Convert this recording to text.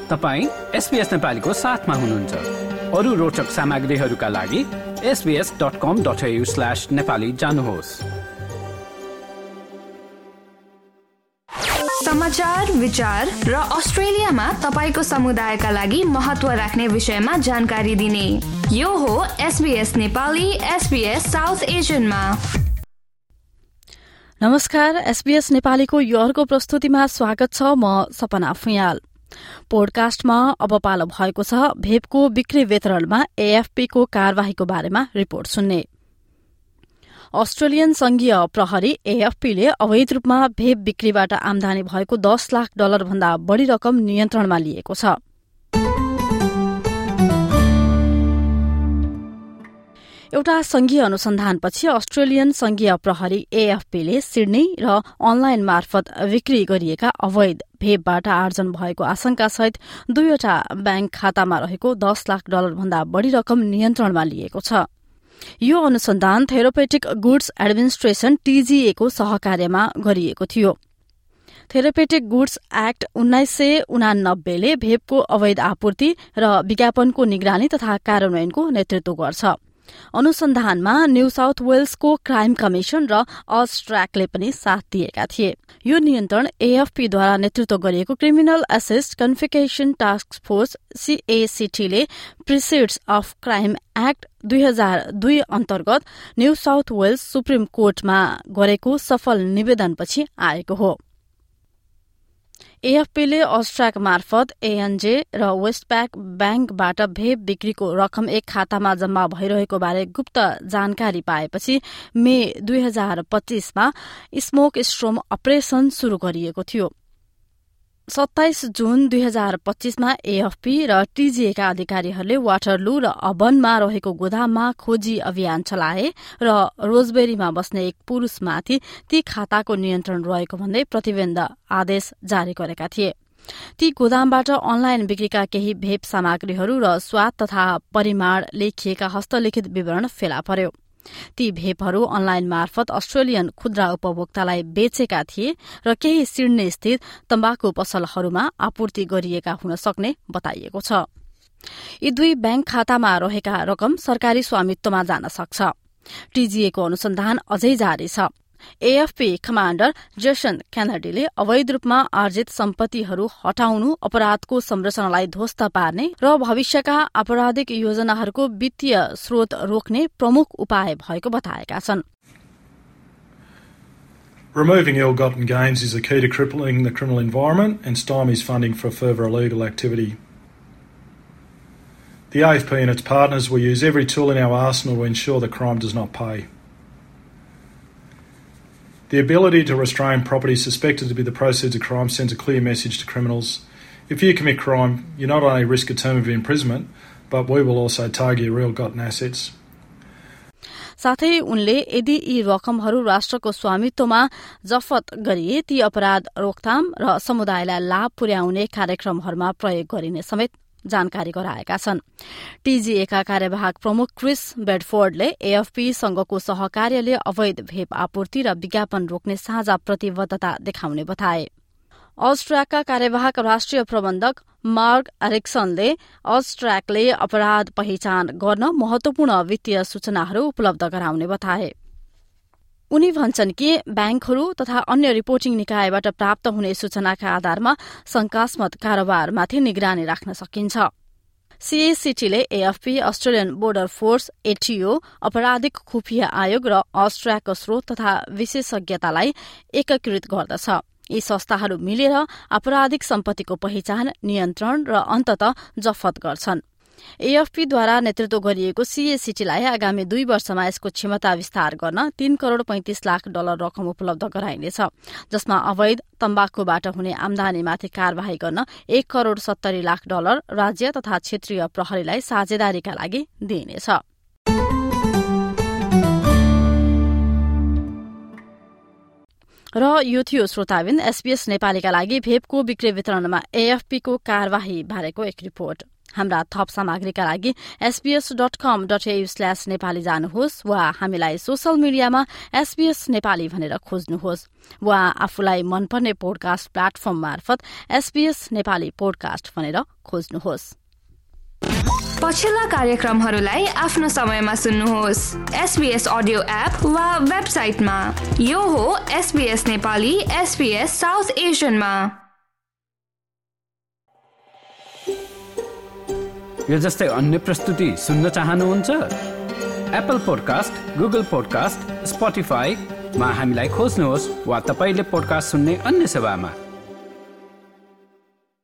तपाईं SBS नेपालीको साथमा हुनुहुन्छ। अरू रोचक सामग्रीहरूका लागि sbs.com.au/nepali जानुहोस्। समाचार, विचार र अस्ट्रेलियामा तपाईको समुदायका लागि महत्व राख्ने विषयमा जानकारी दिने यो हो SBS नेपाली SBS साउथ एशियनमा। नमस्कार, SBS नेपालीको यो अर्को प्रस्तुतिमा स्वागत छ। म सपना फुयाल। पोडकास्टमा अब पालो भएको छ भेपको बिक्री वितरणमा AFPको कार्यवाहीको बारेमा रिपोर्ट सुन्ने। अस्ट्रेलियन संघीय प्रहरी AFPले अवैध रूपमा भेप बिक्रीबाट आमदानी भएको $10 लाख भन्दा बढ़ी रकम नियन्त्रणमा लिएको छ। एउटा संघीय अनुसन्धानपछि अस्ट्रेलियन संघीय प्रहरी AFPले सिडनी र अनलाइन मार्फत बिक्री गरिएका अवैध भेपबाट आर्जन भएको आशंकासहित 2वटा ब्याङ्क खातामा रहेको $10 लाख भन्दा बढ़ी रकम नियन्त्रणमा लिएको छ। यो अनुसन्धान थेरापेटिक गुड्स एडमिनिस्ट्रेशन TGA को सहकार्यमा गरिएको थियो। थेरापेटिक गुड्स एक्ट 1989 ले भेपको अवैध आपूर्ति र विज्ञापनको निगरानी तथा कार्यान्वयनको नेतृत्व गर्छ। अनुसन्धानमा न्यू साउथ वेल्सको क्राइम कमिशन र अस्ट्राकले पनि साथ दिएका थिए। यो नियन्त्रण AFPद्वारा नेतृत्व गरिएको criminal assist confiscation task force CACT ले प्रिसिड्स अफ क्राइम एक्ट 2002 अन्तर्गत न्यू साउथ वेल्स सुप्रिम कोर्टमा गरेको सफल निवेदनपछि आएको हो। AFPले अस्ट्राक मार्फत ANJ र वेस्टप्याक ब्याङ्कबाट भेप बिक्रीको रकम एक खातामा जम्मा भइरहेको बारे गुप्त जानकारी पाएपछि मे 2025मा स्मोक स्ट्रोम अपरेशन शुरू गरिएको थियो। 27 जुन 2025मा AFP र TGA का अधिकारीहरूले वाटरलू र अबनमा रहेको गोदाममा खोजी अभियान चलाए र रोजबेरीमा बस्ने एक पुरुषमाथि ती खाताको नियन्त्रण रहेको भन्दै प्रतिबन्ध आदेश जारी गरेका थिए। ती गोदामबाट अनलाइन बिक्रीका केही भेप सामग्रीहरू र स्वाद तथा परिमाण लेखिएका हस्तलिखित विवरण फेला पर्यो। ती भेपहरू अनलाइन मार्फत अस्ट्रेलियन खुद्रा उपभोक्तालाई बेचेका थिए र केही सिडनी स्थित तम्बाकु पसलहरूमा आपूर्ति गरिएका हुन सक्ने बताइएको छ। यी दुई ब्याङ्क खातामा रहेका रकम सरकारी स्वामित्वमा जान सक्छ। TGA को अनुसन्धान अझै जारी छ। AFP कमाण्डर जेसन केनेडीले अवैध रूपमा आर्जित सम्पत्तिहरू हटाउनु अपराधको संरचनालाई ध्वस्त पार्ने र भविष्यका आपराधिक योजनाहरूको वित्तीय स्रोत रोक्ने प्रमुख उपाय भएको बताएका छन्। Removing ill-gotten gains is a key to crippling the criminal environment and stymies funding for further illegal activity. The AFP and its partners will use every tool in our arsenal to ensure that crime does not pay. The ability to restrain property suspected to be the proceeds of crime sends a clear message to criminals. If you commit crime, you not only risk a term of imprisonment, but we will also target your ill-gotten assets. साथै उनले यदि यी रकमहरू राष्ट्रको स्वामित्वमा जफत गरिए ती अपराध रोकथाम र समुदायलाई लाभ पुर्याउने कार्यक्रमहरूमा प्रयोग गरिने समेत जानकारी गराएका छन्। TGA का कार्यवाहक प्रमुख क्रिस बेडफोर्डले AFP-सँगको सहकार्यले अवैध भेप आपूर्ति र विज्ञापन रोक्ने साझा प्रतिबद्धता देखाउने बताए। अस्ट्राकका कार्यवाहक राष्ट्रिय प्रबन्धक मार्क एरिक्सनले अस्ट्राकले अपराध पहिचान गर्न महत्वपूर्ण वित्तीय सूचनाहरू उपलब्ध गराउने बताए। उनी भन्छन् कि ब्याङ्कहरू तथा अन्य रिपोर्टिङ निकायबाट प्राप्त हुने सूचनाका आधारमा शंकास्पद कारोबारमाथि निगरानी राख्न सकिन्छ। CACT ले AFP, Australian Border Force ATO, अपराधिक खुफिया आयोग र अस्ट्राकको स्रोत तथा विशेषज्ञतालाई एकीकृत गर्दछ। यी संस्थाहरू मिलेर आपराधिक सम्पत्तिको पहिचान, नियन्त्रण र अन्ततः जफत गर्छन्। AFPद्वारा नेतृत्व गरिएको CACTलाई आगामी 2 वर्षमा यसको क्षमता विस्तार गर्न $3 करोड 35 लाख रकम उपलब्ध गराइनेछ, जसमा अवैध तम्बाकुबाट हुने आमदानीमाथि कार्यवाही गर्न $1 करोड 70 लाख राज्य तथा क्षेत्रीय प्रहरीलाई साझेदारीका लागि दिइनेछ। र यो थियो श्रोताबिन SBS नेपालीका लागि भेपको बिक्री वितरणमा AFP को कार्यवाही बारेको एक रिपोर्ट। हाम्रा थप सामग्रीका लागि sbs.com.au/नेपाली जानुहोस् वा हामीलाई सोशल मिडियामा SBS नेपाली भनेर खोज्नुहोस् वा आफूलाई मनपर्ने पोडकास्ट प्लेटफर्म मार्फत SBS नेपाली पोडकास्ट भनेर खोज्नुहोस्। पछिल्ला कार्यक्रमहरूलाई आफ्नो समयमा सुन्नुहोस् SBS अडियो एप वा वेबसाइटमा। यो हो SBS नेपाली SBS साउथ एसियनमा। यो जस्तै अन्य प्रस्तुति सुन्न चाहनुहुन्छ? एप्पल पोडकास्ट, गुगल पोडकास्ट, स्पोटिफाईमा हामीलाई खोज्नुहोस् वा तपाईले पोडकास्ट सुन्ने अन्य सेवामा।